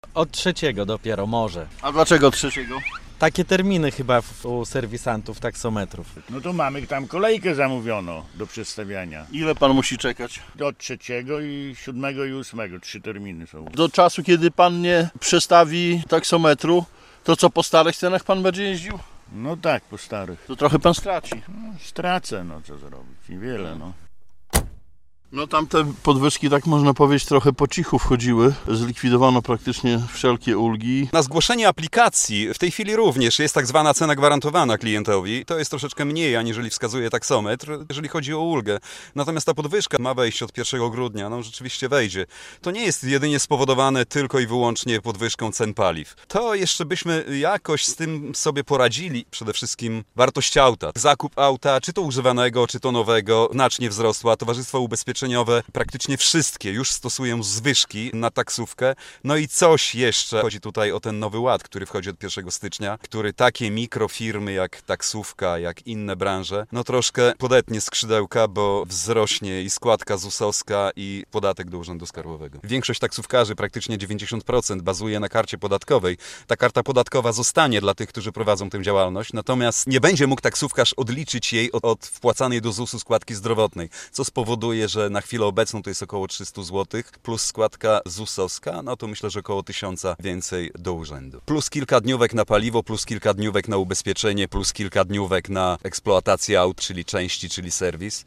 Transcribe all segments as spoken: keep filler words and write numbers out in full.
Od trzeciego dopiero może. A dlaczego od trzeciego? Takie terminy chyba w, u serwisantów taksometrów. No to mamy tam kolejkę zamówiono do przestawiania. Ile pan musi czekać? Do trzeciego i siódmego i ósmego. Trzy terminy są. Do czasu, kiedy pan nie przestawi taksometru, to co, po starych cenach pan będzie jeździł? No tak, po starych. To trochę pan straci. No, stracę, no co zrobić. Niewiele, no. No tamte podwyżki, tak można powiedzieć, trochę po cichu wchodziły. Zlikwidowano praktycznie wszelkie ulgi. Na zgłoszenie aplikacji w tej chwili również jest tak zwana cena gwarantowana klientowi. To jest troszeczkę mniej, aniżeli wskazuje taksometr, jeżeli chodzi o ulgę. Natomiast ta podwyżka ma wejść od pierwszego grudnia, no rzeczywiście wejdzie. To nie jest jedynie spowodowane tylko i wyłącznie podwyżką cen paliw. To jeszcze byśmy jakoś z tym sobie poradzili. Przede wszystkim wartość auta. Zakup auta, czy to używanego, czy to nowego, znacznie wzrosła. Towarzystwa ubezpieczeniowe praktycznie wszystkie już stosują zwyżki na taksówkę. No i coś jeszcze. Chodzi tutaj o ten nowy ład, który wchodzi od pierwszego stycznia, który takie mikrofirmy jak taksówka, jak inne branże, no troszkę podetnie skrzydełka, bo wzrośnie i składka zusowska i podatek do Urzędu Skarbowego. Większość taksówkarzy, praktycznie dziewięćdziesiąt procent, bazuje na karcie podatkowej. Ta karta podatkowa zostanie dla tych, którzy prowadzą tę działalność, natomiast nie będzie mógł taksówkarz odliczyć jej od, od wpłacanej do zusu składki zdrowotnej, co spowoduje, że na chwilę obecną to jest około trzysta złotych, plus składka zusowska, no to myślę, że około tysiąca więcej do urzędu. Plus kilka dniówek na paliwo, plus kilka dniówek na ubezpieczenie, plus kilka dniówek na eksploatację aut, czyli części, czyli serwis.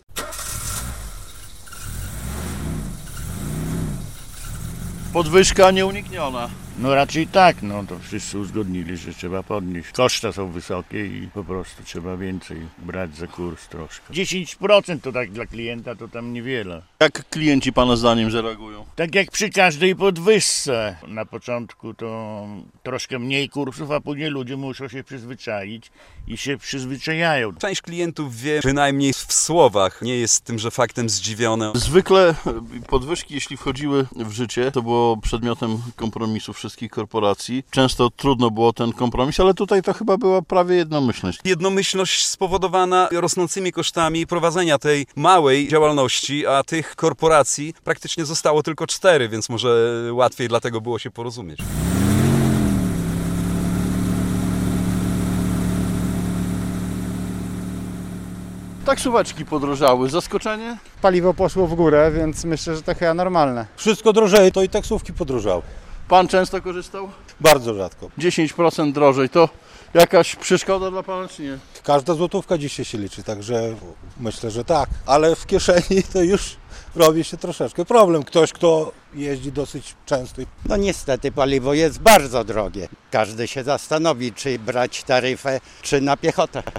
Podwyżka nieunikniona. No raczej tak, no to wszyscy uzgodnili, że trzeba podnieść. Koszta są wysokie i po prostu trzeba więcej brać za kurs troszkę. dziesięć procent to tak dla klienta to tam niewiele. Jak klienci pana zdaniem zareagują? Tak jak przy każdej podwyżce. Na początku to troszkę mniej kursów, a później ludzie muszą się przyzwyczaić i się przyzwyczajają. Część klientów wie, przynajmniej w słowach, nie jest tymże faktem zdziwione. Zwykle podwyżki, jeśli wchodziły w życie, to było przedmiotem kompromisu wszystkich korporacji. Często trudno było ten kompromis, ale tutaj to chyba była prawie jednomyślność. Jednomyślność spowodowana rosnącymi kosztami prowadzenia tej małej działalności, a tych korporacji praktycznie zostało tylko cztery, więc może łatwiej dlatego było się porozumieć. Taksóweczki podrożały. Zaskoczenie? Paliwo poszło w górę, więc myślę, że to chyba normalne. Wszystko drożeje, to i taksówki podrożały. Pan często korzystał? Bardzo rzadko. dziesięć procent drożej. To jakaś przeszkoda dla pana, czy nie? Każda złotówka dzisiaj się liczy, także myślę, że tak. Ale w kieszeni to już robi się troszeczkę problem. Ktoś, kto jeździ dosyć często. No niestety paliwo jest bardzo drogie. Każdy się zastanowi, czy brać taryfę, czy na piechotę.